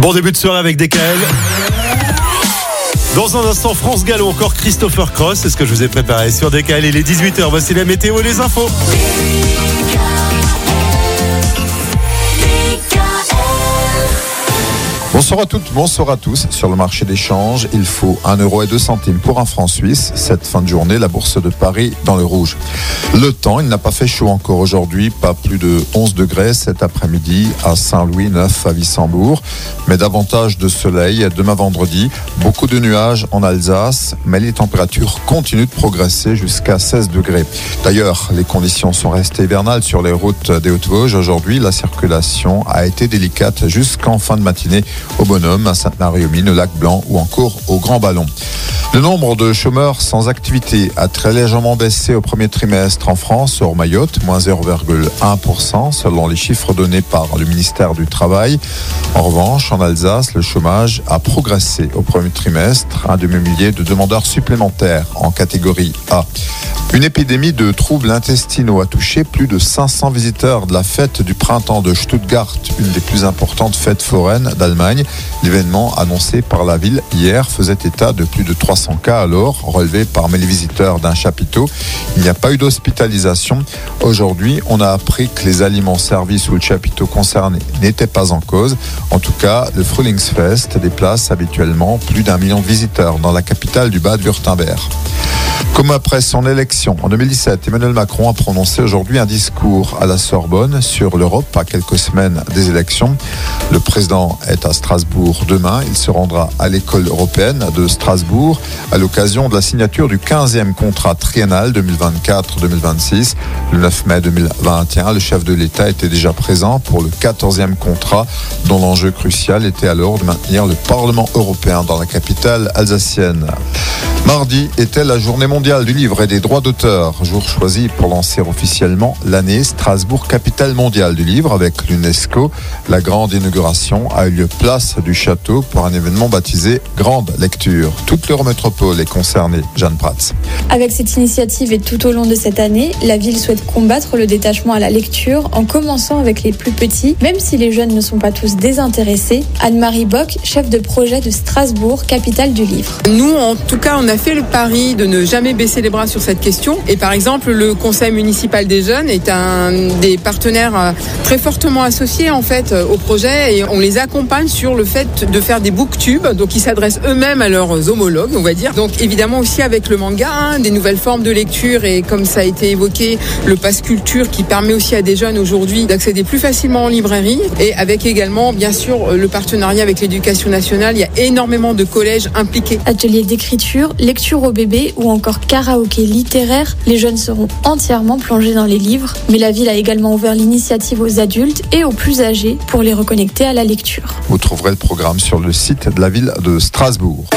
Bon début de soirée avec DKL. Dans un instant, France Gallo, encore Christopher Cross. C'est ce que je vous ai préparé sur DKL. Il est 18h. Voici la météo et les infos. Bonsoir à toutes, bonsoir à tous. Sur le marché des changes, il faut 1,02 € pour un franc suisse. Cette fin de journée, la bourse de Paris dans le rouge. Le temps, il n'a pas fait chaud encore aujourd'hui, pas plus de 11 degrés cet après-midi à Saint-Louis, 9 à Wissembourg. Mais davantage de soleil demain vendredi. Beaucoup de nuages en Alsace, mais les températures continuent de progresser jusqu'à 16 degrés. D'ailleurs, les conditions sont restées hivernales sur les routes des Hautes-Vosges. Aujourd'hui, la circulation a été délicate jusqu'en fin de matinée au Bonhomme, à Sainte-Marie-aux-Mines, au Lac Blanc ou encore au Grand Ballon. Le nombre de chômeurs sans activité a très légèrement baissé au premier trimestre en France, hors Mayotte, moins 0,1% selon les chiffres donnés par le ministère du Travail. En revanche, en Alsace, le chômage a progressé au premier trimestre, un demi-millier de demandeurs supplémentaires en catégorie A. Une épidémie de troubles intestinaux a touché plus de 500 visiteurs de la fête du printemps de Stuttgart, une des plus importantes fêtes foraines d'Allemagne. L'événement annoncé par la ville hier faisait état de plus de 300 cas alors relevés parmi les visiteurs d'un chapiteau. Il n'y a pas eu d'hospitalisation. Aujourd'hui, on a appris que les aliments servis sous le chapiteau concerné n'étaient pas en cause. En tout cas, le Frühlingsfest déplace habituellement plus d'1 million de visiteurs dans la capitale du Bade-Württemberg. Comme après son élection en 2017, Emmanuel Macron a prononcé aujourd'hui un discours à la Sorbonne sur l'Europe à quelques semaines des élections. Le président est à Strasbourg demain. Il se rendra à l'école européenne de Strasbourg à l'occasion de la signature du 15e contrat triennal 2024-2026. Le 9 mai 2021, le chef de l'État était déjà présent pour le 14e contrat dont l'enjeu crucial était alors de maintenir le Parlement européen dans la capitale alsacienne. Mardi était la journée mondiale du livre et des droits d'auteur, jour choisi pour lancer officiellement l'année Strasbourg capitale mondiale du livre avec l'UNESCO. La grande inauguration a eu lieu place du château pour un événement baptisé Grande Lecture. Toute l'Eurométropole est concernée. Jeanne Prats. Avec cette initiative et tout au long de cette année, la ville souhaite combattre le détachement à la lecture en commençant avec les plus petits, même si les jeunes ne sont pas tous désintéressés. Anne-Marie Bock, chef de projet de Strasbourg, capitale du livre. Nous, en tout cas, on a fait le pari de ne jamais baisser les bras sur cette question. Et par exemple, le conseil municipal des jeunes est un des partenaires très fortement associés en fait au projet et on les accompagne sur le fait de faire des booktubes. Donc ils s'adressent eux-mêmes à leurs homologues, on va dire. Donc évidemment aussi avec le manga, des nouvelles formes de lecture et comme ça a été évoqué, le pass culture qui permet aussi à des jeunes aujourd'hui d'accéder plus facilement en librairie et avec également bien sûr le partenariat avec l'éducation nationale. Il y a énormément de collèges impliqués. Ateliers d'écriture, lecture au bébé ou encore karaoké littéraire, les jeunes seront entièrement plongés dans les livres. Mais la ville a également ouvert l'initiative aux adultes et aux plus âgés pour les reconnecter à la lecture. Vous trouverez le programme sur le site de la ville de Strasbourg.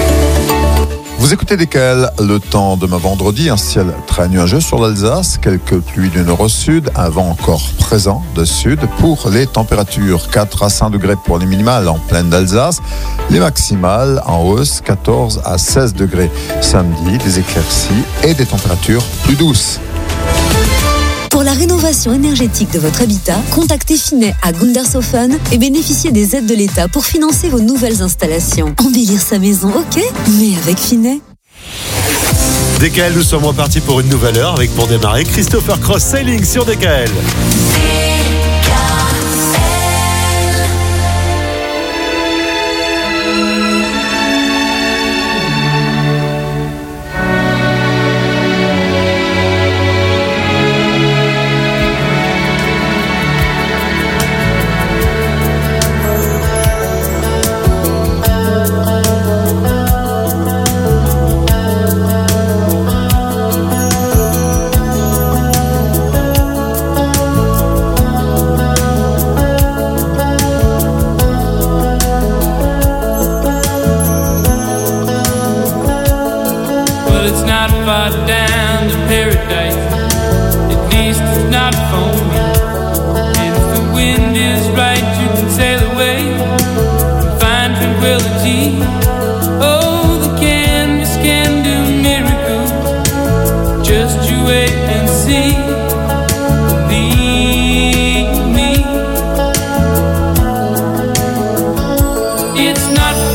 Vous écoutez DKL, le temps demain vendredi, un ciel très nuageux sur l'Alsace, quelques pluies du nord au sud, un vent encore présent de sud. Pour les températures, 4 à 5 degrés pour les minimales en plaine d'Alsace, les maximales en hausse, 14 à 16 degrés. Samedi, des éclaircies et des températures plus douces. Pour la rénovation énergétique de votre habitat, contactez Finet à Gundershofen et bénéficiez des aides de l'État pour financer vos nouvelles installations. Embellir sa maison, ok, mais avec Finet. DKL, nous sommes repartis pour une nouvelle heure avec pour démarrer Christopher Cross Sailing sur DKL.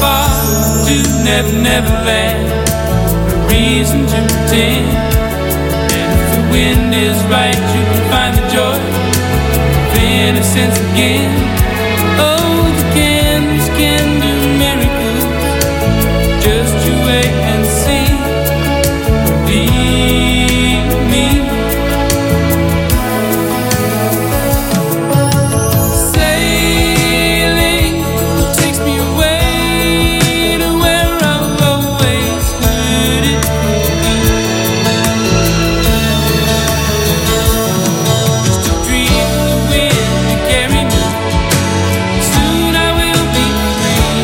far to never, never land. A reason to pretend. And if the wind is right, you can find the joy of innocence again. Oh, the candles can do miracles. Just you wait and see. Believe me. Sailing takes me away to where I've always heard it be. Just a dream the wind to carry me. Soon I will be free.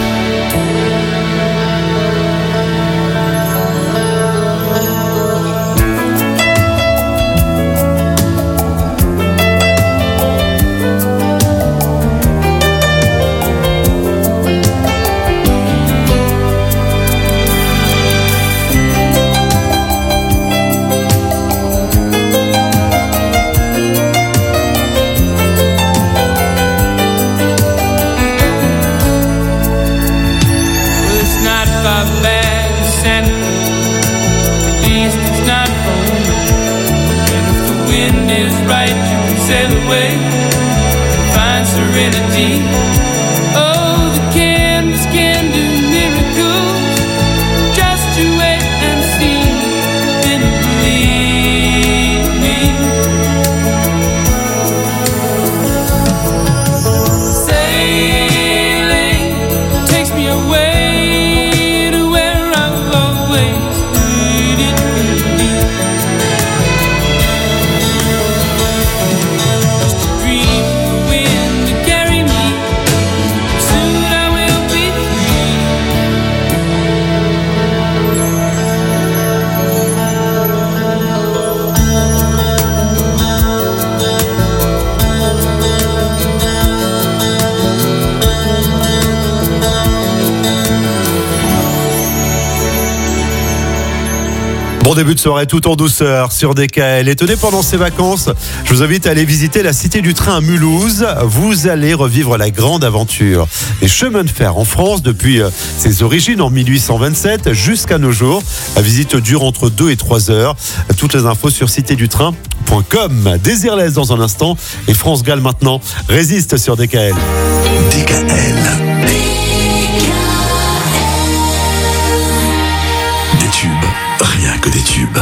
Well, it's not far back to Santa Fe. At least it's not home. And if the wind is right, you can sail away and find serenity. Oh, the canvas can do miracles. Just you wait and see. Then believe me. Sailing takes me away to where I've always heard it be. Just a dream of the wind to carry me. Soon I will be free. Bon début de soirée tout en douceur sur DKL. Et tenez, pendant ces vacances, je vous invite à aller visiter la Cité du Train à Mulhouse. Vous allez revivre la grande aventure des chemins de fer en France depuis ses origines en 1827 jusqu'à nos jours. La visite dure entre 2 et 3 heures. Toutes les infos sur citédutrain.com. Désirless dans un instant et France Gall maintenant résiste sur DKL. DKL. Des tubes, rien que des tubes.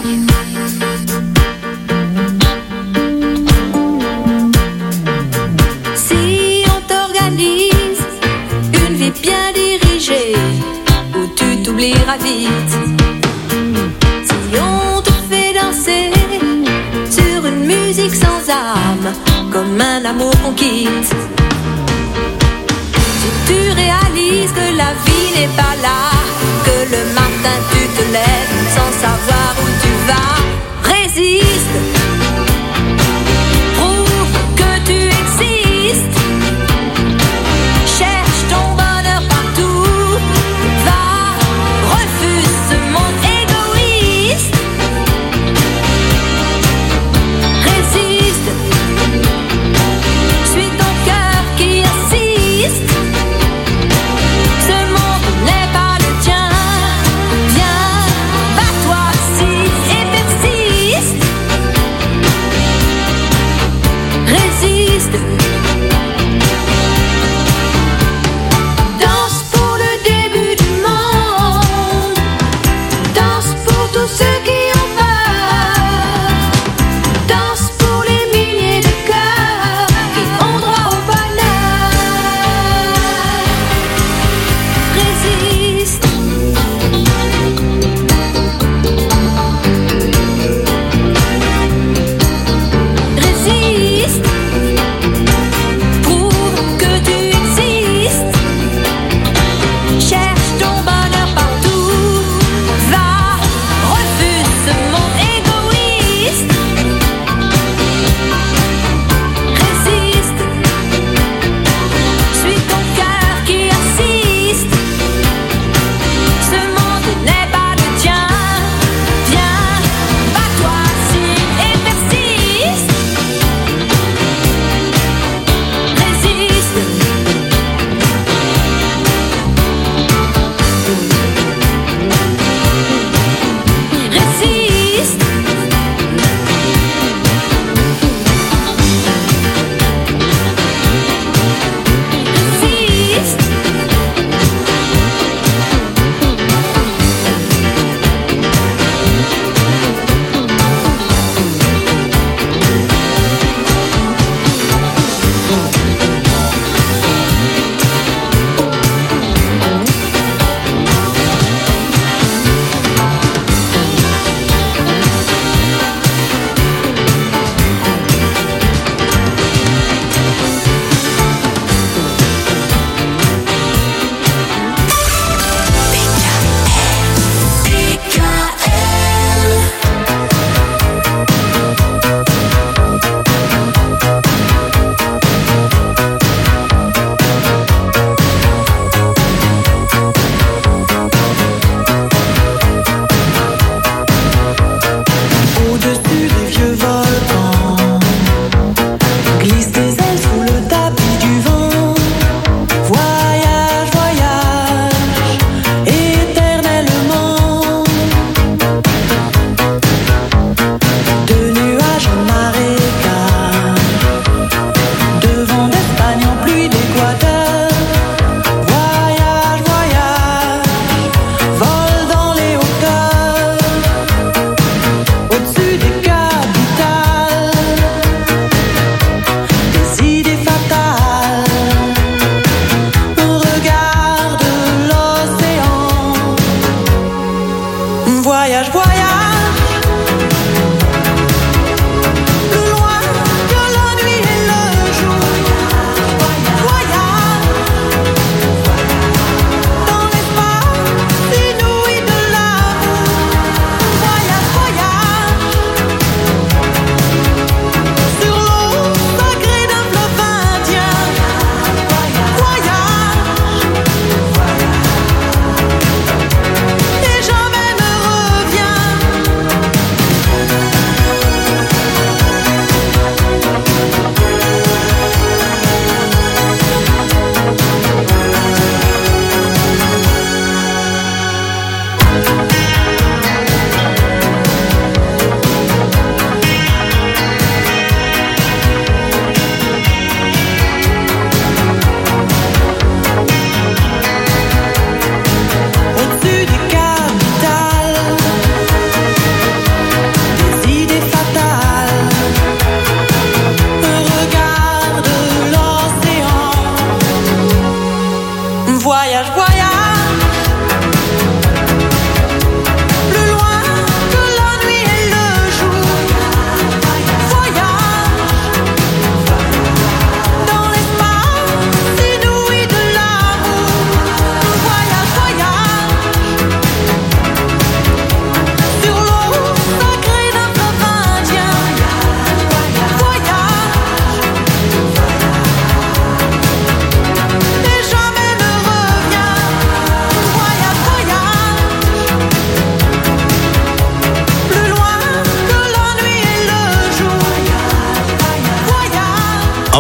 Si on t'organise une vie bien dirigée, où tu t'oublieras vite. Si on te fait danser sur une musique sans âme, comme un amour qu'on quitte. Si tu réalises que la vie n'est pas là, que le matin tu te lèves sans savoir où tu vas, résiste. Prouve que tu existes. Cherche ton bonheur partout. Va, refuse ce monde égoïste. Résiste. Suis ton cœur qui insiste. Ce monde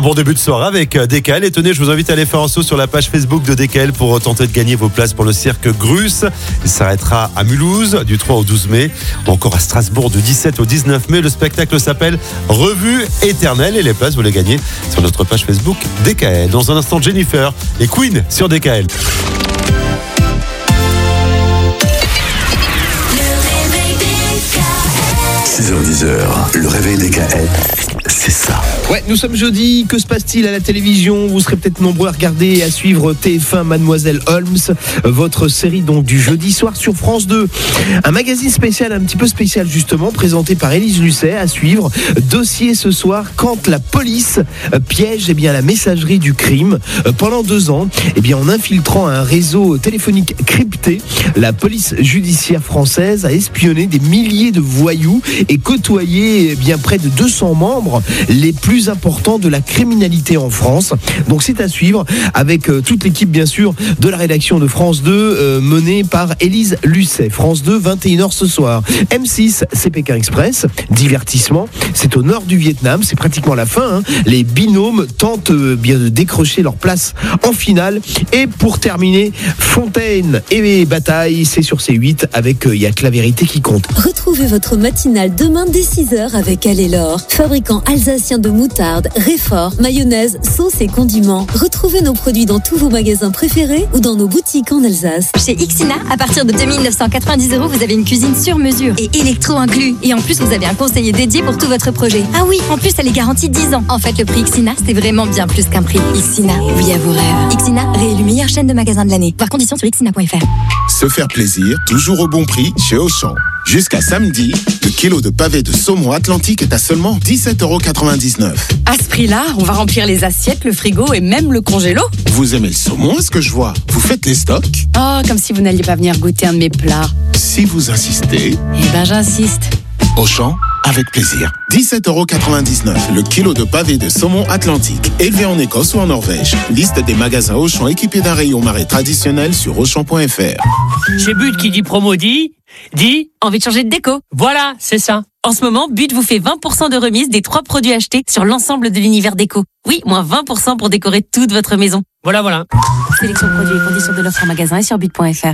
Un bon début de soirée avec DKL. Et tenez, je vous invite à aller faire un saut sur la page Facebook de DKL pour tenter de gagner vos places pour le cirque Grus. Il s'arrêtera à Mulhouse du 3 au 12 mai, ou encore à Strasbourg du 17 au 19 mai. Le spectacle s'appelle Revue éternelle et les places, vous les gagnez sur notre page Facebook DKL. Dans un instant, Jennifer et Queen sur DKL. 6h-10h, le réveil DKL, c'est ça. Ouais, nous sommes jeudi, que se passe-t-il à la télévision ? Vous serez peut-être nombreux à regarder et à suivre TF1 Mademoiselle Holmes, votre série donc du jeudi soir sur France 2. Un magazine spécial, un petit peu spécial justement, présenté par Élise Lucet, à suivre. Dossier ce soir, quand la police piège la messagerie du crime. Pendant 2 ans, en infiltrant un réseau téléphonique crypté, la police judiciaire française a espionné des milliers de voyous et côtoyé près de 200 membres les plus importants de la criminalité en France. Donc c'est à suivre avec toute l'équipe bien sûr de la rédaction de France 2 menée par Élise Lucet. France 2, 21h ce soir. M6, c'est Pékin Express, divertissement. C'est au nord du Vietnam, c'est pratiquement la fin. Les binômes tentent de décrocher leur place en finale. Et pour terminer, Fontaine et Bataille, c'est sur C8 avec Il y a que la vérité qui compte. Retrouvez votre matinale demain dès 6h avec Alélor, fabricant alsacien de moutarde, réfort, mayonnaise, sauce et condiments. Retrouvez nos produits dans tous vos magasins préférés ou dans nos boutiques en Alsace. Chez Ixina, à partir de 2 990 €, vous avez une cuisine sur mesure et électro inclus. Et en plus, vous avez un conseiller dédié pour tout votre projet. Ah oui, en plus, elle est garantie 10 ans. En fait, le prix Ixina, c'est vraiment bien plus qu'un prix. Ixina, oui à vos rêves. Ixina, réélu meilleure chaîne de magasins de l'année. Voir conditions sur ixina.fr. Se faire plaisir, toujours au bon prix chez Auchan. Jusqu'à samedi, le kilo de pavé de saumon Atlantique est à seulement 17,99 €. À ce prix-là, on va remplir les assiettes, le frigo et même le congélo. Vous aimez le saumon, est-ce que je vois ? Vous faites les stocks ? Oh, comme si vous n'alliez pas venir goûter un de mes plats. Si vous insistez... j'insiste. Auchan, avec plaisir. 17,99 € le kilo de pavé de saumon Atlantique, élevé en Écosse ou en Norvège. Liste des magasins Auchan équipés d'un rayon marais traditionnel sur Auchan.fr. Chez But qui dit promo dit envie de changer de déco. Voilà, c'est ça. En ce moment, But vous fait 20% de remise des 3 produits achetés sur l'ensemble de l'univers déco. Oui, moins 20% pour décorer toute votre maison. Voilà. Sélection de produits et conditions de l'offre en magasin et sur but.fr.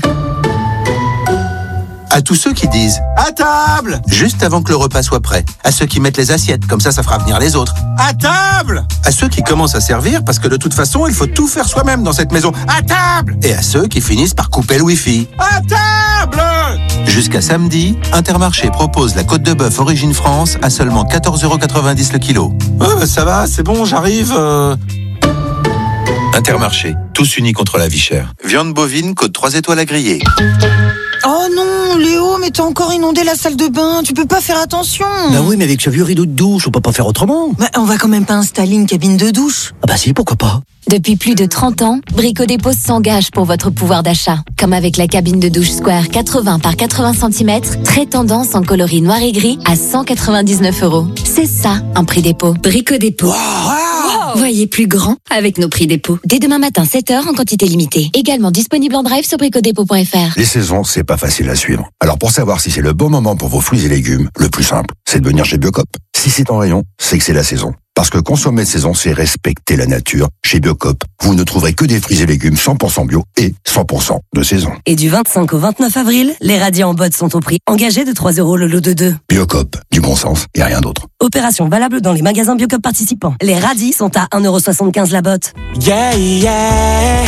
À tous ceux qui disent « À table !» juste avant que le repas soit prêt. À ceux qui mettent les assiettes, comme ça fera venir les autres. « À table !» À ceux qui commencent à servir, parce que de toute façon, il faut tout faire soi-même dans cette maison. « À table !» Et à ceux qui finissent par couper le wifi. « À table !» Jusqu'à samedi, Intermarché propose la côte de bœuf Origine France à seulement 14,90 € le kilo. Ça va, c'est bon, j'arrive. Intermarché, tous unis contre la vie chère. Viande bovine, côte 3 étoiles à griller. Oh non, Léo, mais t'as encore inondé la salle de bain, tu peux pas faire attention. Bah oui, mais avec ce vieux rideau de douche, on peut pas faire autrement. Bah, on va quand même pas installer une cabine de douche. Ah bah si, pourquoi pas. Depuis plus de 30 ans, Brico Dépôt s'engage pour votre pouvoir d'achat. Comme avec la cabine de douche Square 80 par 80 cm, très tendance en coloris noir et gris à 199 €. C'est ça, un prix dépôt. Brico Dépôt. Wow. Voyez plus grand avec nos prix dépôt. Dès demain matin, 7h en quantité limitée. Également disponible en drive sur bricodépôt.fr. Les saisons, c'est pas facile à suivre. Alors pour savoir si c'est le bon moment pour vos fruits et légumes, le plus simple, c'est de venir chez Biocop. Si c'est en rayon, c'est que c'est la saison. Parce que consommer de saison, c'est respecter la nature. Chez Biocop, vous ne trouverez que des fruits et légumes 100% bio et 100% de saison. Et du 25 au 29 avril, les radis en botte sont au prix engagé de 3 € le lot de 2. Biocop, du bon sens et rien d'autre. Opération valable dans les magasins Biocop participants. Les radis sont à 1,75 € la botte. Yeah.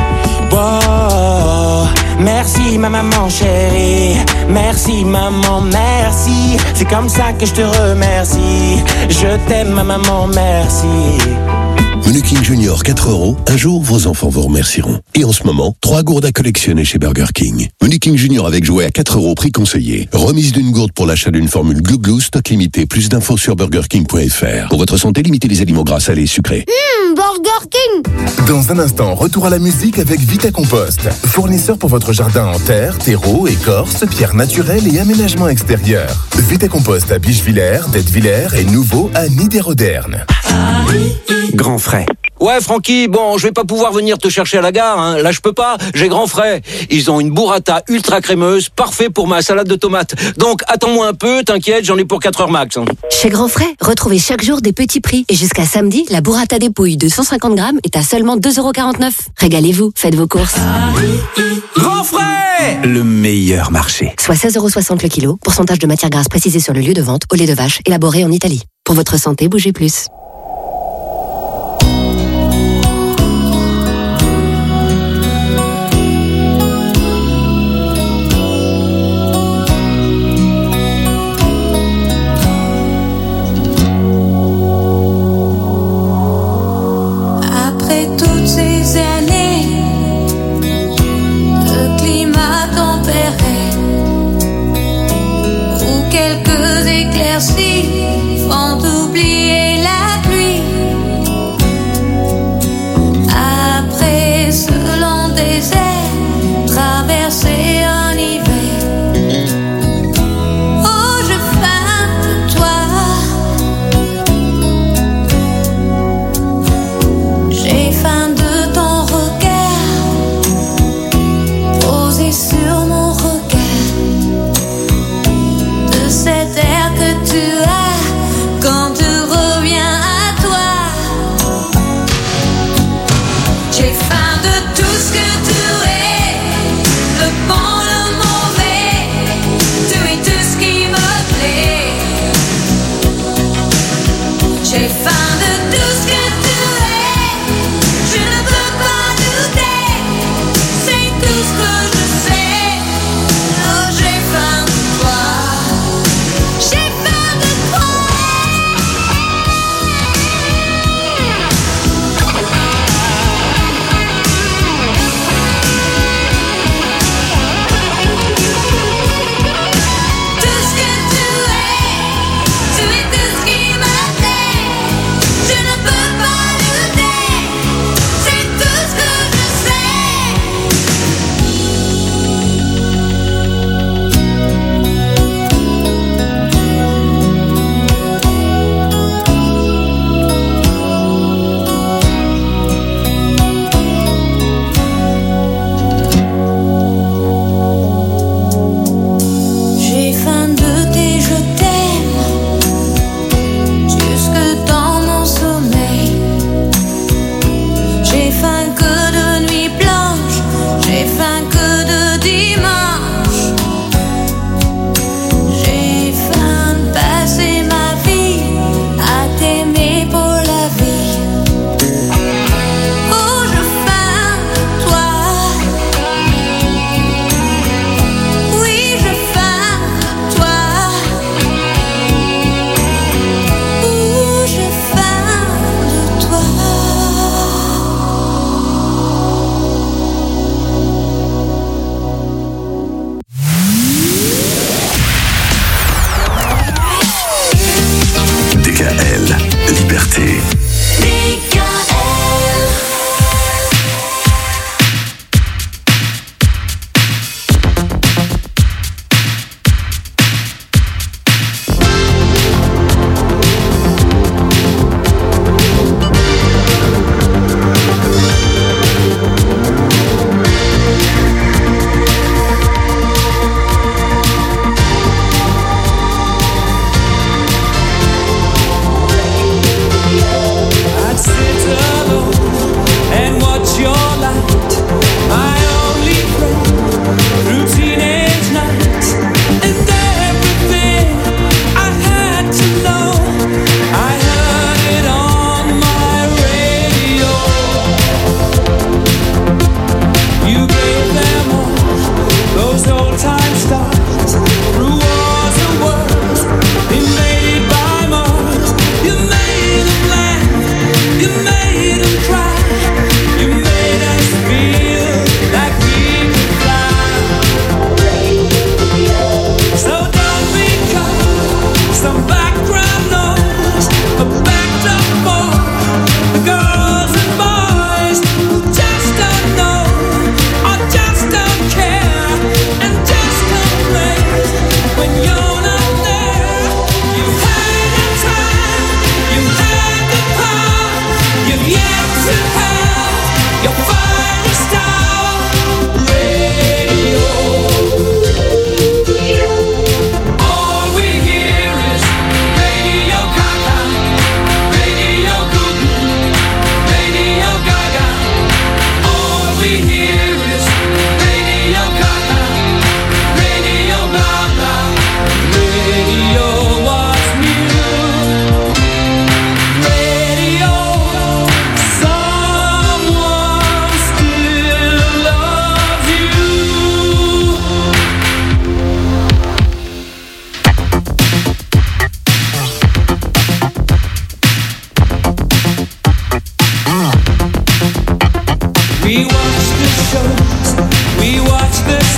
Wow. Merci ma maman chérie, merci maman, merci. C'est comme ça que je te remercie. Je t'aime ma maman, merci. Menu King Junior 4 €, un jour vos enfants vous remercieront. Et en ce moment, 3 gourdes à collectionner chez Burger King. Menu King Junior avec jouet à 4 € prix conseillé. Remise d'une gourde pour l'achat d'une formule Glou Glou, stock limité. Plus d'infos sur burgerking.fr. Pour votre santé, limitez les aliments gras, salés et sucrés. Burger King. Dans un instant, retour à la musique avec Vita Compost. Fournisseur pour votre jardin en terre, terreau, écorce, pierres naturelles et aménagement extérieur. Vita Compost à Bichevillers, d'Ettevillers et nouveau à Niederodern. Grand frais. Ouais, Francky, bon, je vais pas pouvoir venir te chercher à la gare, hein. Là, je peux pas, j'ai grand frais. Ils ont une burrata ultra crémeuse, parfait pour ma salade de tomates. Donc, attends-moi un peu, t'inquiète, j'en ai pour 4 heures max. Hein. Chez Grand Frais, retrouvez chaque jour des petits prix. Et jusqu'à samedi, la burrata des Pouilles de 150 grammes est à seulement 2,49 €. Régalez-vous, faites vos courses. Grand Frais, le meilleur marché. Soit 16,60 € le kilo, pourcentage de matière grasse précisé sur le lieu de vente, au lait de vache, élaboré en Italie. Pour votre santé, bougez plus. Font oublier la pluie. Après ce long désert, traverser un hiver. Oh, je faim de toi. J'ai faim de ton regard posé sur mon regard, de cet air que tu as quand tu reviens à toi. J'ai faim de tout ce que tu es, le bon, le mauvais, tu es tout ce qui me plaît. J'ai faim de tout ce que tu es, je ne peux pas douter, c'est tout ce que je sais. Oh, j'ai faim de toi. J'ai faim de toi. Tout ce que tu es tout ce qui me plaît. Je ne peux pas douter, c'est tout ce que je J'ai faim de tes je t'aime, jusque dans mon sommeil. J'ai faim que de nuits blanches, j'ai faim que de dimanche. J'ai faim de passer ma vie à t'aimer pour la vie. Oh, je faim de toi. Oui, je faim de toi. Oh, je faim de toi.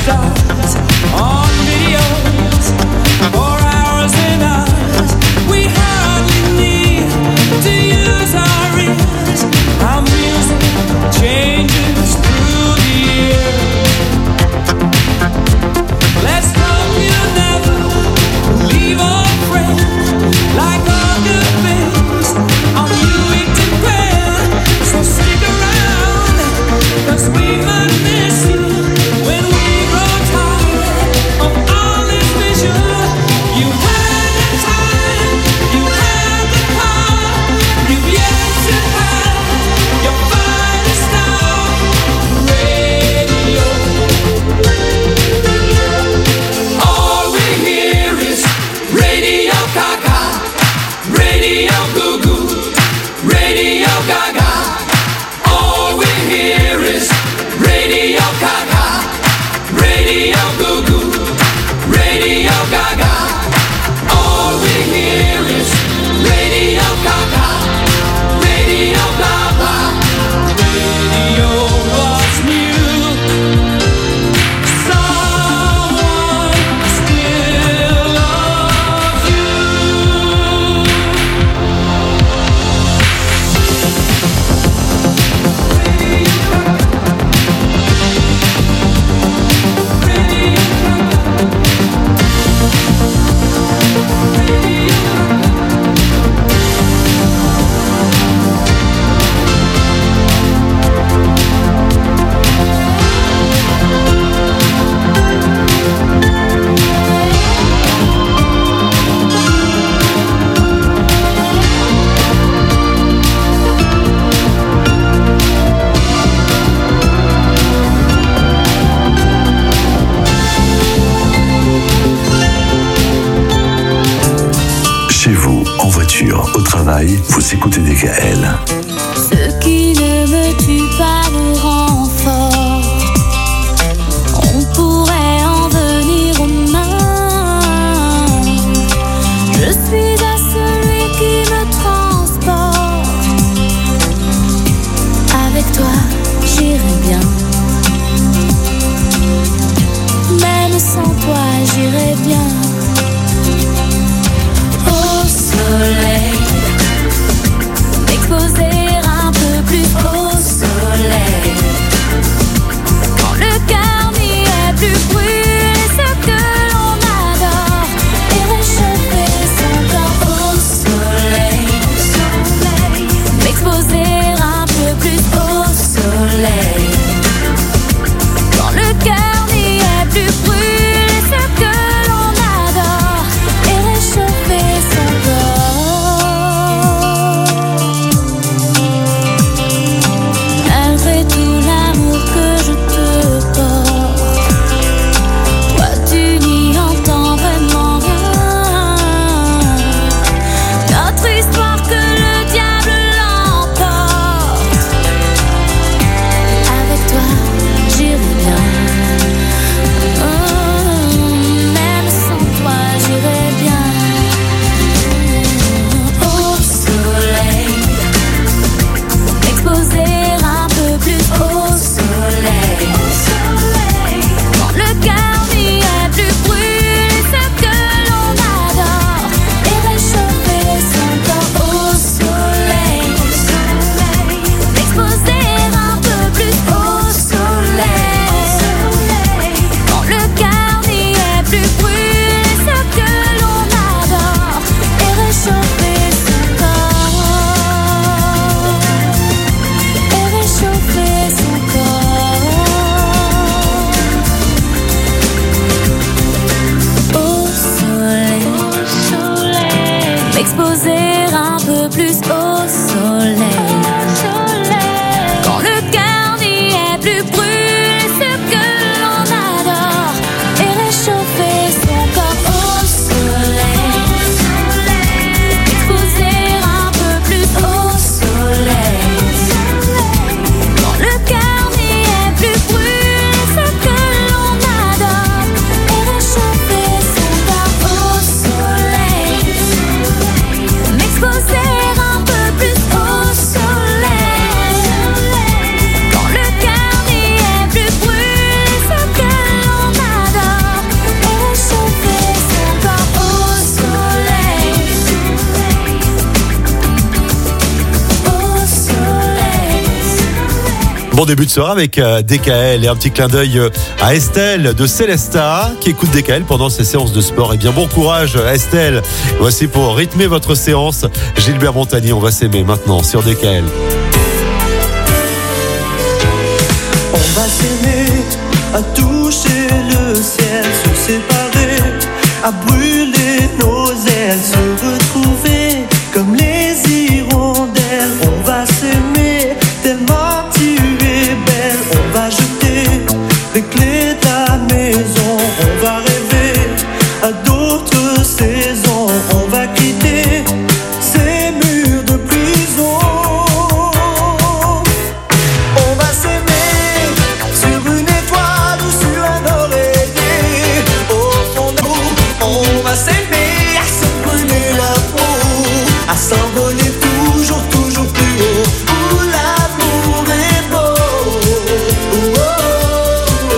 stars on videos for hours and hours. We hardly need to use our ears. Our music changes through the year. Let's hope you never leave a friend like all good things on you it depends. So stick around, 'cause we might miss you when we grow tired of all this vision. You had the time, you had the power, you've yet to have your finest star. Radio. All we hear is Radio Gaga, Radio Goo Goo, Radio Gaga. All we hear is Radio Gaga, Radio Goo Goo, Radio Gaga. All we hear is Radio Gaga, Radio Gaga. Radio was new. Someone still loves you. Chez vous, en voiture, au travail, vous écoutez DKL. Ce qui ne me tue pas me rend fort. On pourrait en venir aux mains. Je suis à celui qui me transporte. Avec toi, j'irai bien. Même sans toi, j'irai bien. Au soleil, m'exposer un peu plus au soleil. Quand le cœur n'y est plus, brûler ce que l'on adore et réchauffer son corps au soleil. M'exposer un peu plus au soleil. Quand le cœur n'y est plus, brûler ce que l'on adore. Bon début de soirée avec DKL et un petit clin d'œil à Estelle de Célesta qui écoute DKL pendant ses séances de sport. Et bien bon courage Estelle. Voici pour rythmer votre séance Gilbert Montagnier. On va s'aimer maintenant sur DKL. On va s'aimer, à toucher le ciel, se séparer, à brûler nos ailes, se retrouver comme les hirondelles. On va s'aimer tellement tu es belle. On va jeter les clés de la maison. On va rêver à d'autres saisons. On va quitter ces murs de prison. On va s'aimer sur une étoile ou sur un oreiller. Au fond de nous, on va s'aimer à se brûler la peau, à s'envoler toujours, toujours plus haut. Où l'amour est beau. Oh, oh,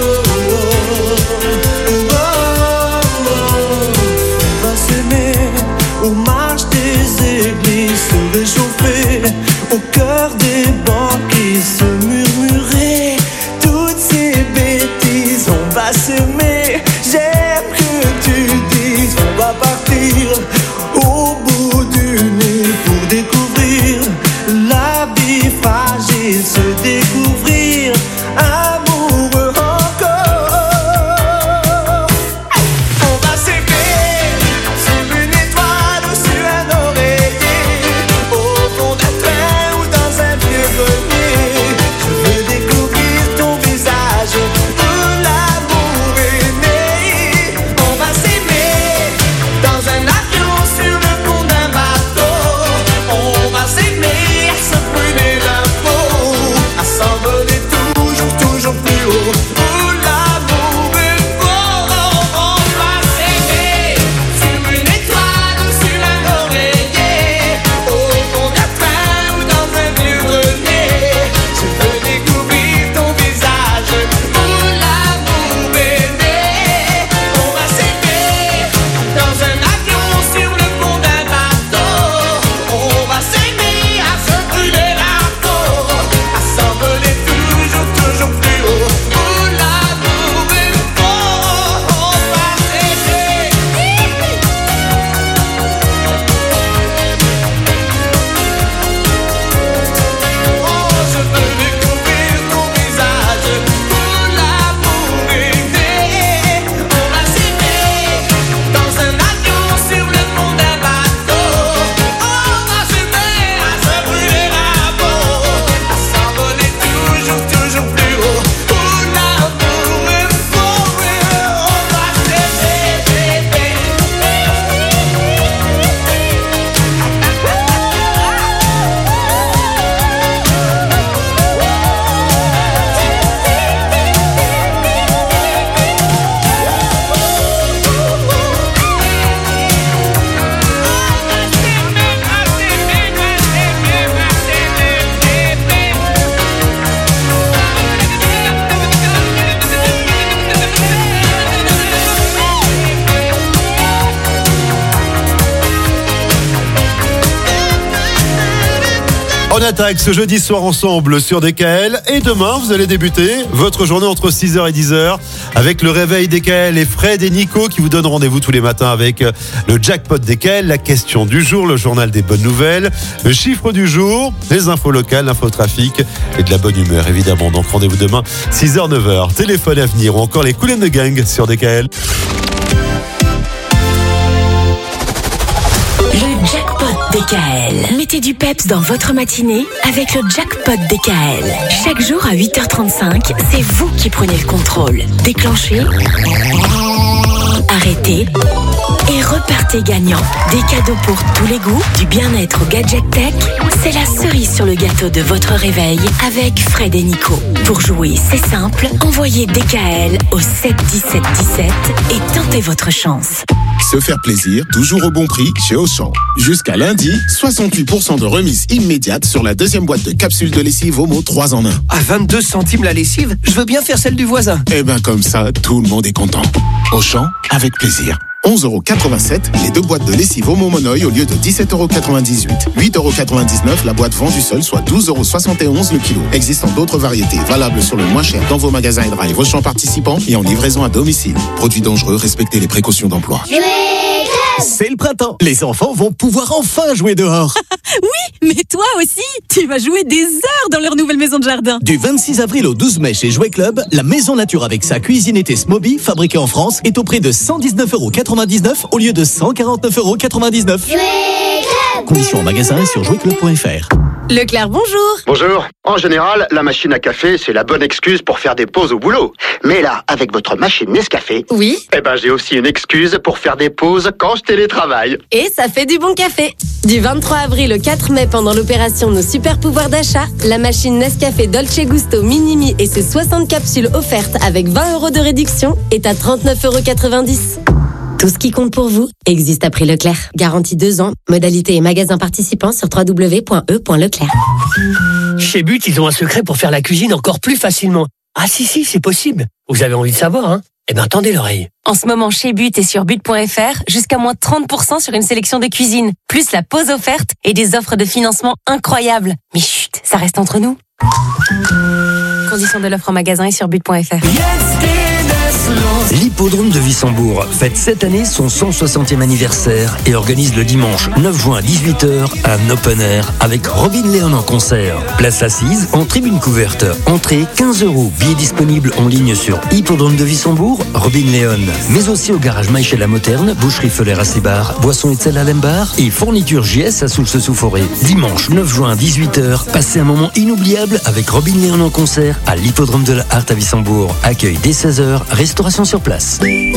oh, oh. On va s'aimer aux marches des églises, se réchauffer au cœur des banquises, se murmurer toutes ces bêtises. On va s'aimer, j'aime que tu dises. On va partir au bout du nez pour découvrir la vie fragile, se découvrir amoureux encore. On va s'aimer sur une étoile ou sur un oreiller, au fond d'un train ou dans un vieux grenier. Je veux découvrir ton visage où l'amour est né. On va s'aimer dans un avion sur le pont d'un bateau. On va s'aimer à se brûler la peau, à s'envoler toujours, toujours plus haut. Où l'amour est beau. On va s'aimer sur une étoile ou sur un oreiller, au fond d'un train ou dans un vieux grenier. Je veux découvrir ton visage où l'amour est né. On va s'aimer dans un avion sur le pont d'un bateau. On va s'aimer à se brûler la peau, à s'envoler toujours, toujours plus haut. Où l'amour est beau. On va s'aimer. Oh, je veux découvrir ton visage où l'amour est né. On va s'aimer dans un avion sur le pont d'un bateau. On va s'aimer à se brûler la peau, à s'envoler toujours, toujours plus haut. Où l'amour est beau. On va s'aimer, bébé. On attaque ce jeudi soir ensemble sur DKL et demain vous allez débuter votre journée entre 6h et 10h avec le réveil DKL et Fred et Nico qui vous donnent rendez-vous tous les matins avec le jackpot DKL, la question du jour, le journal des bonnes nouvelles, le chiffre du jour, les infos locales, l'infotrafic et de la bonne humeur évidemment. Donc rendez-vous demain 6h, 9h, téléphone à venir ou encore les Kool & the Gang sur DKL. Le jackpot DKL. Mettez du peps dans votre matinée avec le jackpot DKL. Chaque jour à 8h35, c'est vous qui prenez le contrôle. Déclenchez, arrêtez et repartez gagnant. Des cadeaux pour tous les goûts, du bien-être au gadget tech. C'est la cerise sur le gâteau de votre réveil avec Fred et Nico. Pour jouer, c'est simple. Envoyez DKL au 7 17 17 et tentez votre chance. Se faire plaisir, toujours au bon prix chez Auchan. Jusqu'à lundi, 68% de remise immédiate sur la deuxième boîte de capsules de lessive Omo 3 en 1. À 22 centimes la lessive, je veux bien faire celle du voisin. Eh ben comme ça, tout le monde est content. Auchan, avec plaisir. 11,87 € les 2 boîtes de lessive Omo Monoï au lieu de 17,98 €. 8,99 € la boîte vendue seule, soit 12,71 € le kilo. Existant d'autres variétés valables sur le moins cher dans vos magasins et drive Auchan participants et en livraison à domicile. Produits dangereux, respectez les précautions d'emploi. C'est le printemps. Les enfants vont pouvoir enfin jouer dehors. Oui, mais toi aussi, tu vas jouer des heures dans leur nouvelle maison de jardin. Du 26 avril au 12 mai chez Jouet Club, la Maison Nature avec sa cuisine été Smoby, fabriquée en France, est au prix de 119,99 € au lieu de 149,99 €. Conditions en magasin et sur jouetclub.fr. Leclerc, bonjour. Bonjour. En général, la machine à café, c'est la bonne excuse pour faire des pauses au boulot. Mais là, avec votre machine Nescafé, oui, j'ai aussi une excuse pour faire des pauses quand je télétravaille. Et ça fait du bon café. Du 23 avril au 4 mai, pendant l'opération Nos Super Pouvoirs d'achat, la machine Nescafé Dolce Gusto Minimi et ses 60 capsules offertes avec 20 € de réduction est à 39,90 €. Tout ce qui compte pour vous existe à prix Leclerc. Garantie 2 ans. Modalité et magasin participants sur www.e.leclerc. Chez But, ils ont un secret pour faire la cuisine encore plus facilement. Ah si, c'est possible. Vous avez envie de savoir, hein? Eh ben, tendez l'oreille. En ce moment, chez But et sur but.fr, jusqu'à moins 30% sur une sélection de cuisine, plus la pause offerte et des offres de financement incroyables. Mais chut, ça reste entre nous. Conditions de l'offre en magasin et sur but.fr. L'hippodrome de Wissembourg fête cette année son 160e anniversaire et organise le dimanche 9 juin à 18h un open air avec Robin Léon en concert. Place assise en tribune couverte. Entrée 15 €. Billets disponibles en ligne sur Hippodrome de Wissembourg, Robin Léon. Mais aussi au garage Maïchel à Moterne, Boucherie Feller à Sébar, Boisson Etzel à Lembar et Fourniture JS à Soultz-sous-Forêt. Dimanche 9 juin à 18h, passez un moment inoubliable avec Robin Léon en concert à l'Hippodrome de la Hart à Wissembourg. Accueil dès 16h, restauration sur place.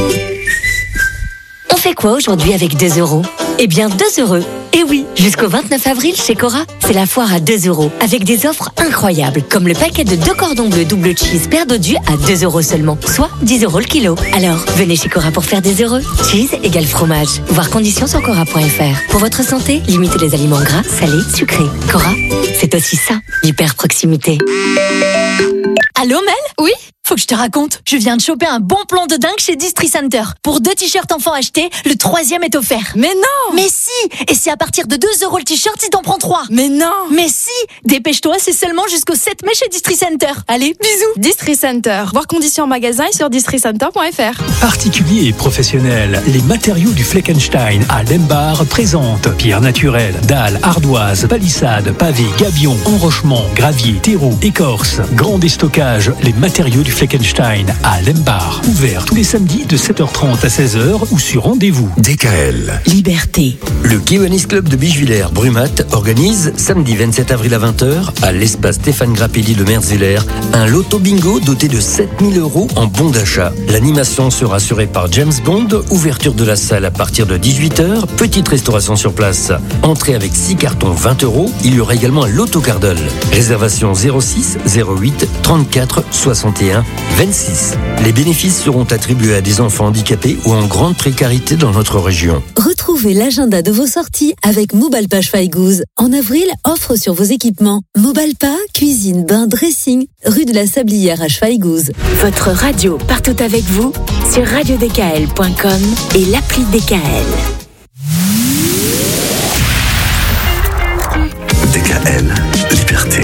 On fait quoi aujourd'hui avec 2 €? Eh bien 2 €. Et oui, jusqu'au 29 avril chez Cora, c'est la foire à 2 € avec des offres incroyables comme le paquet de 2 cordons bleus double cheese paire dodus à 2 € seulement, soit 10 € le kilo. Alors, venez chez Cora pour faire des heureux. Cheese égale fromage. Voir conditions sur cora.fr. Pour votre santé, limitez les aliments gras, salés, sucrés. Cora, c'est aussi ça, l'hyper proximité. Allô Mel? Oui? Faut que je te raconte. Je viens de choper un bon plan de dingue chez Distri Center. Pour 2 t-shirts enfants achetés, le 3e est offert. Mais non! Mais si! Et c'est à partir de 2 € le t-shirt si t'en prends 3. Mais non! Mais si! Dépêche-toi, c'est seulement jusqu'au 7 mai chez Distri Center. Allez, bisous! Distri Center. Voir conditions en magasin et sur districenter.fr. Particuliers et professionnels, les matériaux du Fleckenstein à Lembar présentent pierre naturelle, dalles, ardoises, palissades, pavés, gabions, enrochements, gravier, terreau, écorce, grand déstockage, les matériaux du Fleckenstein à Lembar. Ouvert tous les samedis de 7h30 à 16h ou sur rendez-vous. DKL. Liberté. Le Kiwanis Club de Bichevillers Brumat organise samedi 27 avril à 20h à l'espace Stéphane Grappelli de Merzeler un loto bingo doté de 7000 € en bon d'achat. L'animation sera assurée par James Bond. Ouverture de la salle à partir de 18h. Petite restauration sur place. Entrée avec 6 cartons 20 €. Il y aura également un loto cardole. Réservation 06 08 34 61 26. Les bénéfices seront attribués à des enfants handicapés ou en grande précarité dans notre région. Retrouvez l'agenda de vos sorties avec Mobalpa Schweighouse. En avril, offre sur vos équipements. Mobalpa, cuisine, bain, dressing, rue de la Sablière à Schweighouse. Votre radio partout avec vous sur radiodkl.com et l'appli DKL. DKL, liberté.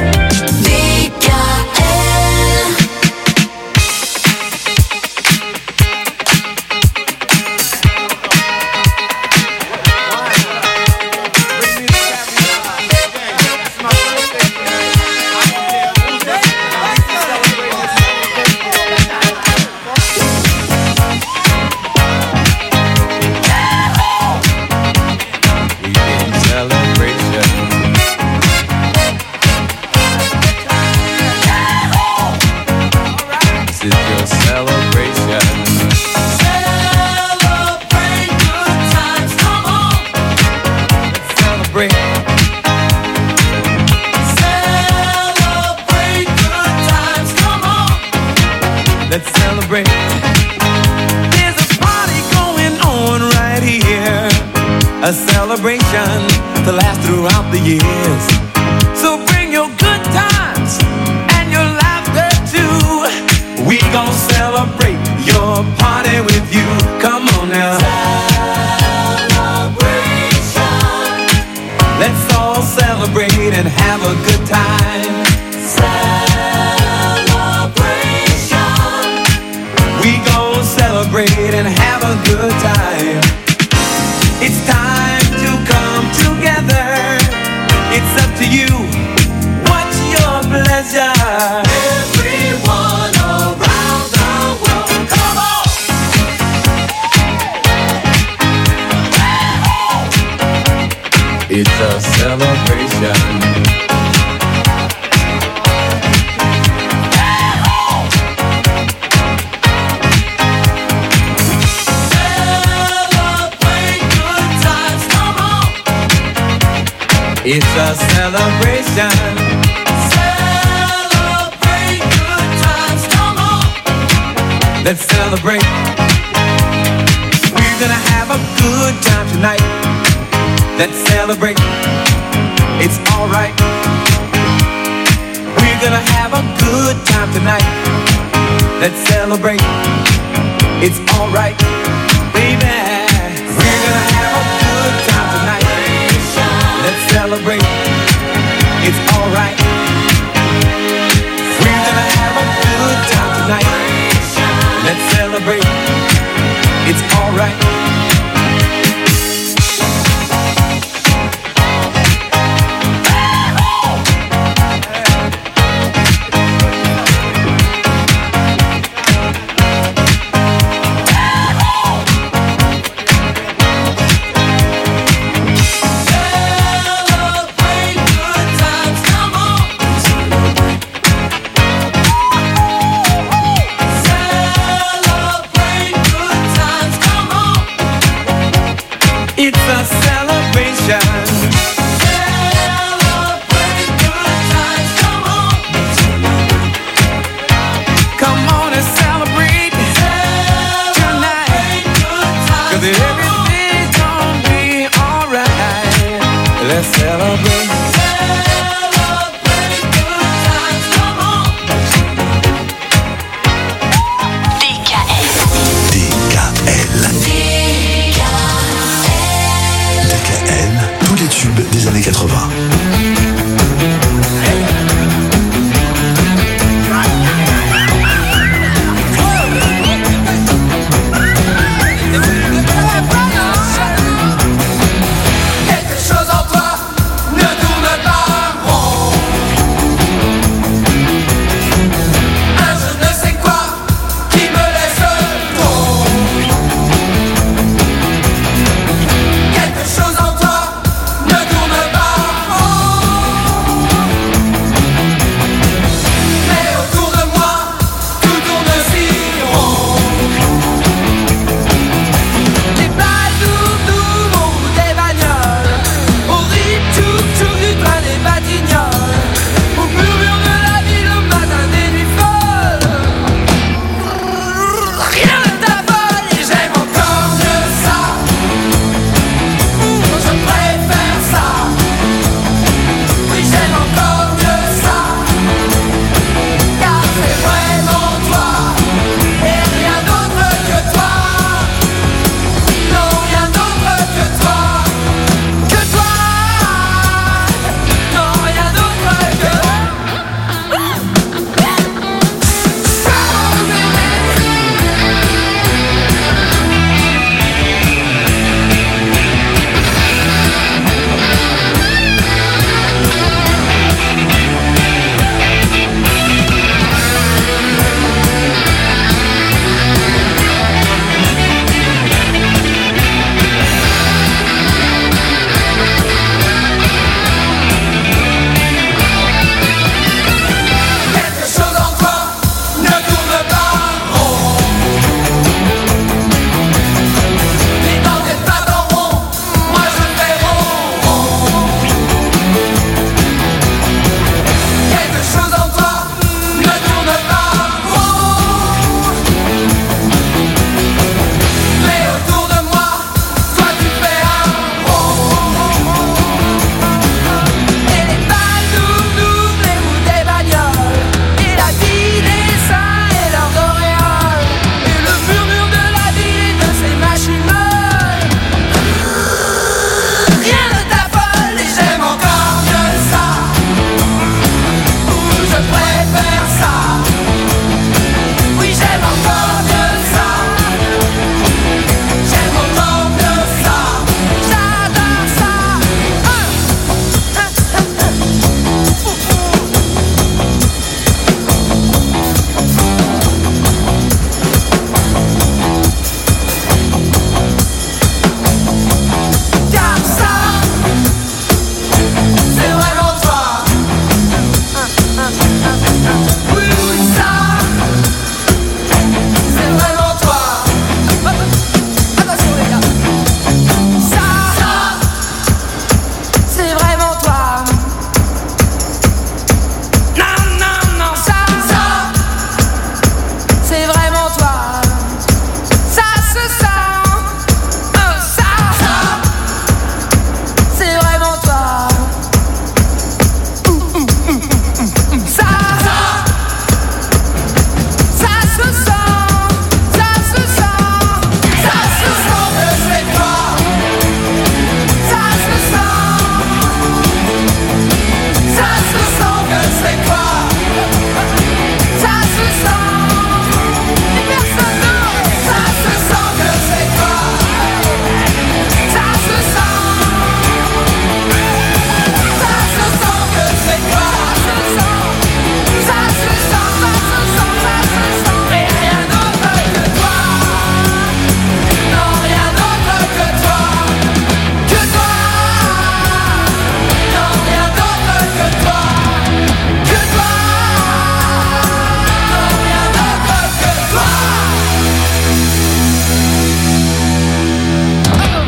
Let's celebrate. There's a party going on right here. A celebration to last throughout the years. So bring your good times and your laughter too. We gon' celebrate your party with you. Come on now. It's a celebration. It's a celebration. Celebrate good times, come on. Let's celebrate. We're gonna have a good time tonight. Let's celebrate. It's alright. We're gonna have a good time tonight. Let's celebrate. It's alright, baby. We're gonna have a good time tonight. Let's celebrate. It's alright. We're gonna have a good time tonight. Let's celebrate. It's alright. Des années 80. Quelque chose en toi ne tourne pas rond.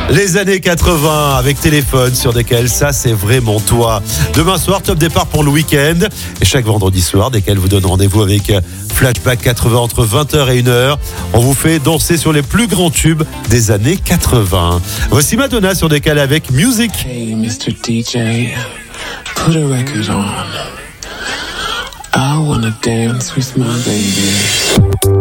Les années 80 avec téléphone sur DKL, ça c'est vraiment toi. Demain soir, top départ pour le week-end. Et chaque vendredi soir, DKL vous donne rendez-vous avec Flashback 80 entre 20h et 1h. On vous fait danser sur les plus grands tubes des années 80. Voici Madonna sur DKL avec Music. Hey Mr. DJ, put a record on. I wanna dance with my baby.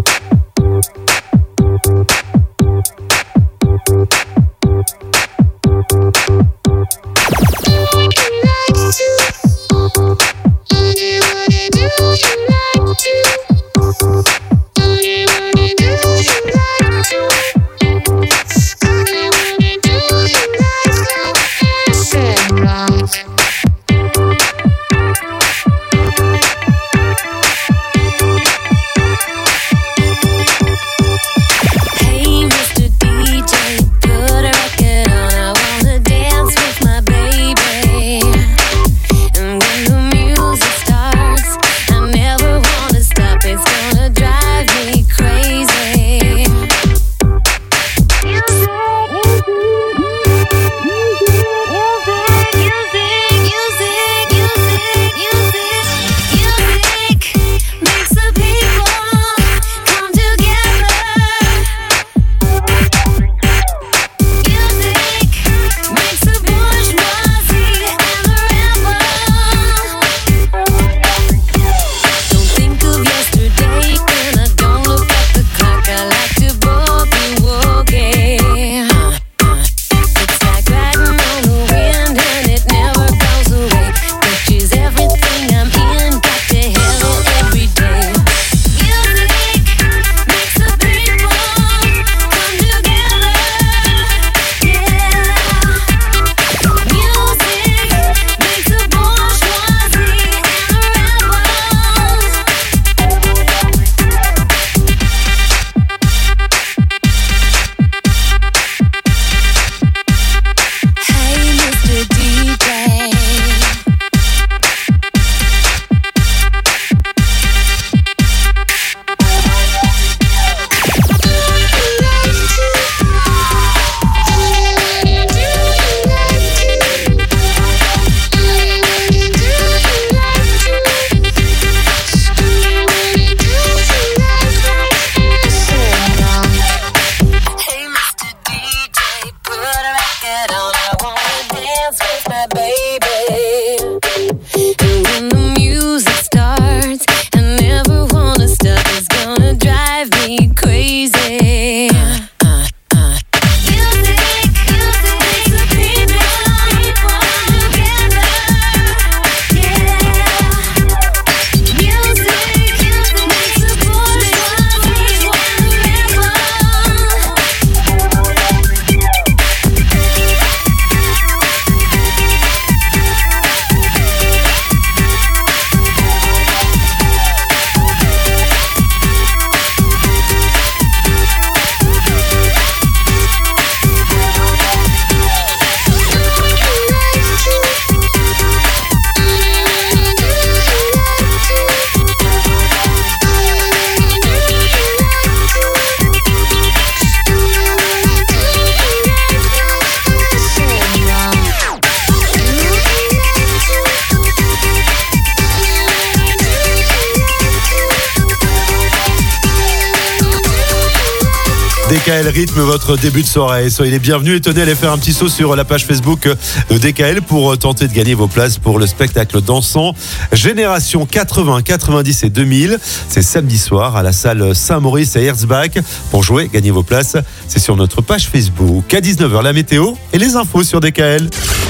DKL rythme votre début de soirée. Soyez les bienvenus et tenez à aller faire un petit saut sur la page Facebook de DKL pour tenter de gagner vos places pour le spectacle dansant Génération 80, 90 et 2000. C'est samedi soir à la salle Saint-Maurice à Herzbach. Pour jouer, gagner vos places, c'est sur notre page Facebook. À 19h, la météo et les infos sur DKL.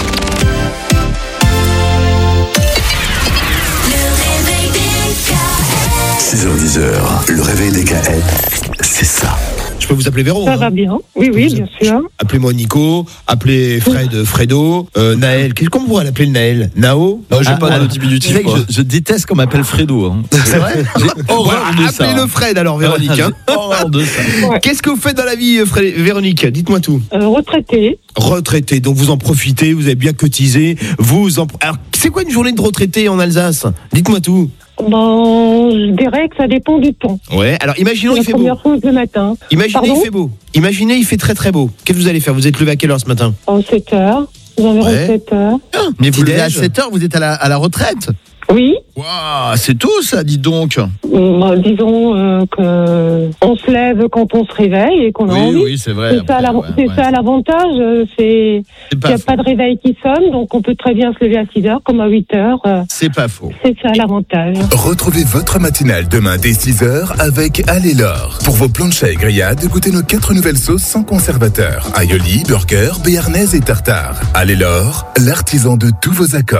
6h-10h, le réveil DKL, c'est ça. Je peux vous appeler Véro? Ça va bien. Oui, bien sûr. Appelez-moi Nico, appelez Fred, Fredo, Naël. Comment vous pourrez l'appeler le Naël? Nao? Non, j'ai pas de diminutif. Je déteste qu'on m'appelle Fredo. Hein. C'est vrai? J'ai horreur de ça. Appelez-le Fred alors, Véronique. J'ai horreur de ça. Ouais. Qu'est-ce que vous faites dans la vie, Véronique? Dites-moi tout. Retraité. Retraité, donc vous en profitez, vous avez bien cotisé. Alors, c'est quoi une journée de retraité en Alsace? Dites-moi tout. Je dirais que ça dépend du temps. Ouais, alors imaginons il fait beau. La première chose le matin. Imaginez il fait beau. Imaginez il fait très très beau. Qu'est-ce que vous allez faire? Vous êtes levé à quelle heure ce matin? 7h. Vous environ 7h. Mais vous levez à 7h, vous êtes à la retraite? Oui. Waouh, c'est tôt ça, dites donc. Disons que on se lève quand on se réveille et qu'on a envie. Oui, c'est vrai. C'est ça l'avantage, c'est qu'il n'y a pas de réveil qui sonne, donc on peut très bien se lever à 6h comme à 8h. C'est pas faux. C'est ça l'avantage. Retrouvez votre matinale demain dès 6h avec Allez-Laure. Pour vos planchas et grillades, goûtez nos 4 nouvelles sauces sans conservateur. Aioli, burger, béarnaise et tartare. Allez-Laure, l'artisan de tous vos accords.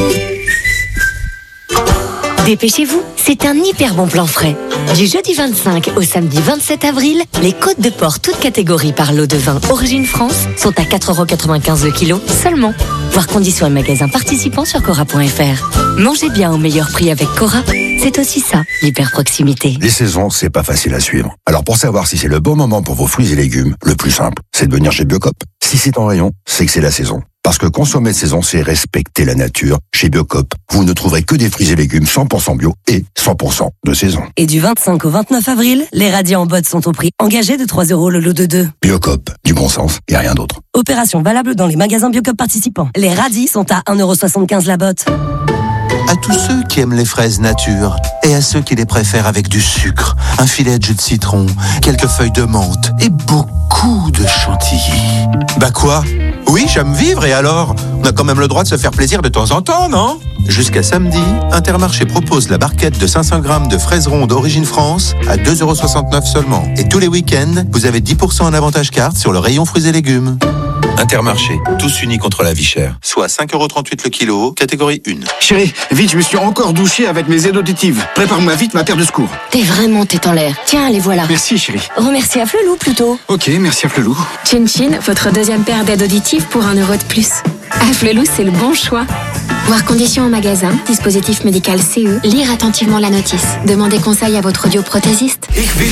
Dépêchez-vous, c'est un hyper bon plan frais. Du jeudi 25 au samedi 27 avril, les côtes de porc toutes catégories par lot de vin Origine France sont à 4,95€ le kilo seulement. Voir conditions et magasins participants sur Cora.fr. Mangez bien au meilleur prix avec Cora, c'est aussi ça, l'hyper proximité. Les saisons, c'est pas facile à suivre. Alors pour savoir si c'est le bon moment pour vos fruits et légumes, le plus simple, c'est de venir chez Biocop. Si c'est en rayon, c'est que c'est la saison. Parce que consommer de saison, c'est respecter la nature. Chez Biocop, vous ne trouverez que des fruits et légumes 100% bio et 100% de saison. Et du 25 au 29 avril, les radis en botte sont au prix engagé de 3€ le lot de 2. Biocop, du bon sens et rien d'autre. Opération valable dans les magasins Biocop participants. Les radis sont à 1,75€ la botte. À tous ceux qui aiment les fraises nature et à ceux qui les préfèrent avec du sucre, un filet de jus de citron, quelques feuilles de menthe et beaucoup de chantilly. Bah quoi? Oui, j'aime vivre et alors? On a quand même le droit de se faire plaisir de temps en temps, non? Jusqu'à samedi, Intermarché propose la barquette de 500 grammes de fraises rondes Origine France à 2,69€ seulement. Et tous les week-ends, vous avez 10% en avantage carte sur le rayon fruits et légumes. Intermarché, tous unis contre la vie chère. Soit 5,38€ le kilo, catégorie 1. Chérie, vite, je me suis encore douché avec mes aides auditives. Prépare-moi vite ma paire de secours. T'es vraiment tête en l'air. Tiens, les voilà. Merci, chérie. Remercie à Flelou plutôt. Ok, merci à Flelou. Chin Chin, votre deuxième paire d'aides auditives pour 1€ de plus. À Flelou, c'est le bon choix. Voir conditions en magasin, dispositif médical CE, lire attentivement la notice. Demandez conseil à votre audioprothésiste.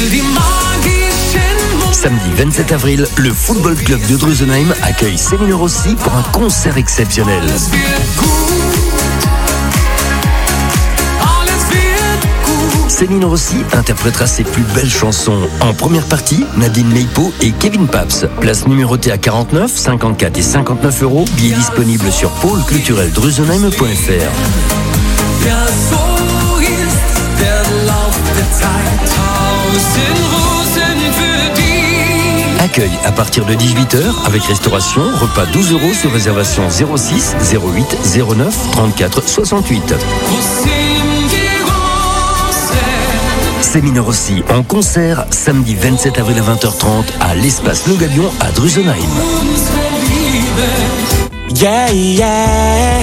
Samedi 27 avril, le Football Club de Drusenheim accueille Céline Rossi pour un concert exceptionnel. Céline Rossi interprétera ses plus belles chansons. En première partie, Nadine Leipo et Kevin Paps. Place numérotée à 49, 54 et 59€. Billets disponibles sur pôlecultureldrusenheim.fr. Accueil à partir de 18h avec restauration, repas 12€ sur réservation 06 08 09 34 68. Céline Rossi en concert samedi 27 avril à 20h30 à l'espace Le Gabion à Drusenheim. Yeah, yeah.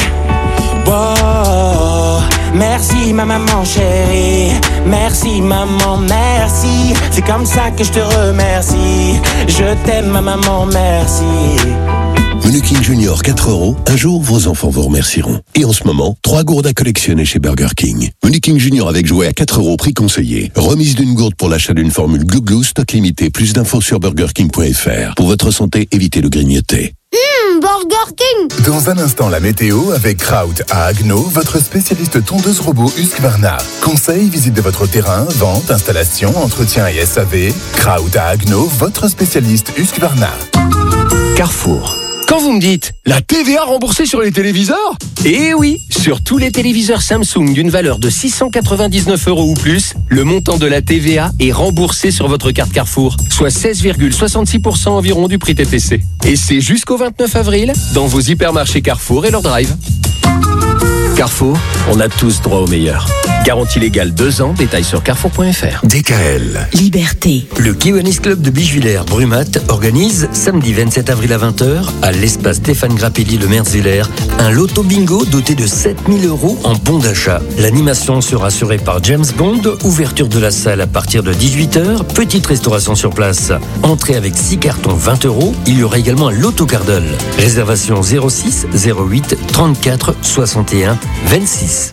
Wow. Merci ma maman chérie, merci maman, merci. C'est comme ça que je te remercie. Je t'aime ma maman, merci. Menu King Junior 4€, un jour vos enfants vous remercieront. Et en ce moment, 3 gourdes à collectionner chez Burger King. Menu King Junior avec jouet à 4€, prix conseillé. Remise d'une gourde pour l'achat d'une formule Glouglou, stock limité. Plus d'infos sur burgerking.fr. Pour votre santé, évitez le grignoter. Burger King. Dans un instant, la météo avec Kraut à Agno, votre spécialiste tondeuse robot Husqvarna. Conseils, visite de votre terrain, vente, installation, entretien et SAV. Kraut à Agno, votre spécialiste Husqvarna. Carrefour. Quand vous me dites la TVA remboursée sur les téléviseurs? Eh oui, sur tous les téléviseurs Samsung d'une valeur de 699€ ou plus, le montant de la TVA est remboursé sur votre carte Carrefour, soit 16,66% environ du prix TTC. Et c'est jusqu'au 29 avril dans vos hypermarchés Carrefour et leur drive. Carrefour, on a tous droit au meilleur. Garantie légale 2 ans, détails sur carrefour.fr. DKL. Liberté. Le Kiwanis Club de Bichevillers, Brumat, organise samedi 27 avril à 20h à l'espace Stéphane Grappelli de Merziller un loto bingo doté de 7 000€ en bons d'achat. L'animation sera assurée par James Bond, ouverture de la salle à partir de 18h, petite restauration sur place. Entrée avec 6 cartons 20€, il y aura également un loto cardole. Réservation 06 08 34 61 26.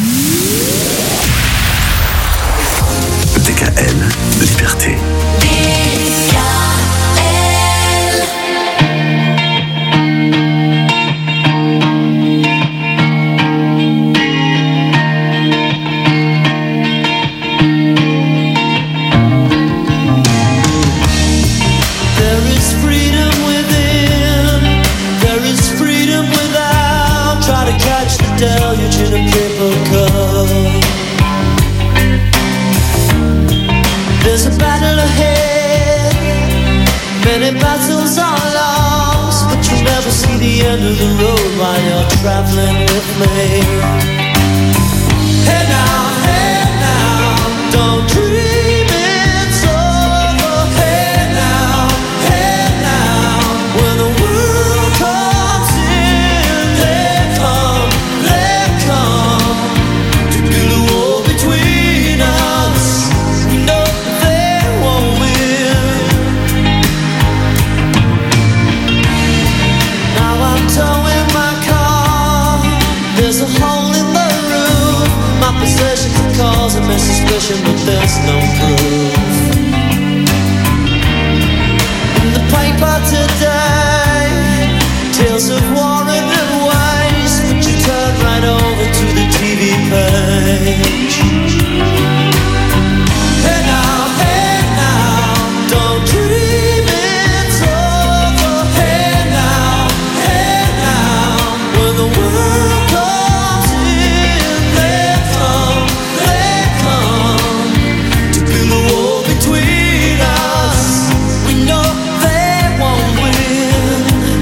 DKL, liberté. Many battles are lost, but you'll never see the end of the road while you're traveling with me. Hey now, don't dream it's over. Hey now, when the world comes in, they come to build a wall between us. We know they won't win. Now I'm towing my car. There's a hole in the roof. My possessions are causing me suspicion, but there's no proof. In the paper today, tales of war and waste, but you turn right over to the TV page. Hey now, don't dream it's over. Hey now, when the world comes in, they come to build a wall between us. We know they won't win.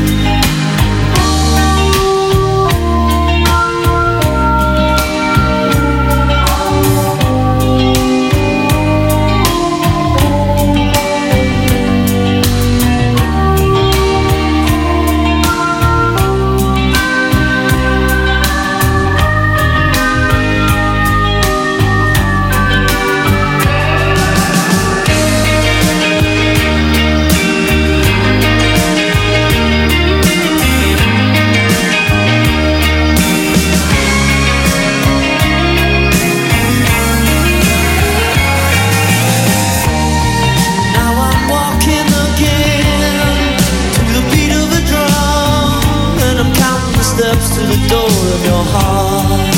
Now I'm walking again to the beat of a drum, and I'm counting the steps to the door of your heart.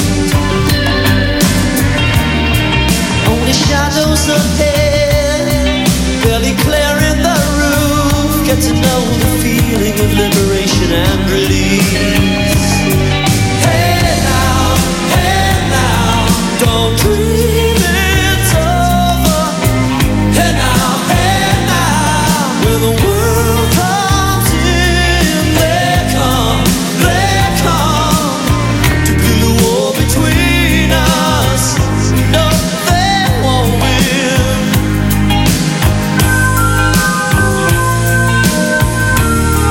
Only shadows ahead, barely clearing the roof. Get to know the feeling of liberation and release. Hey now, don't dream.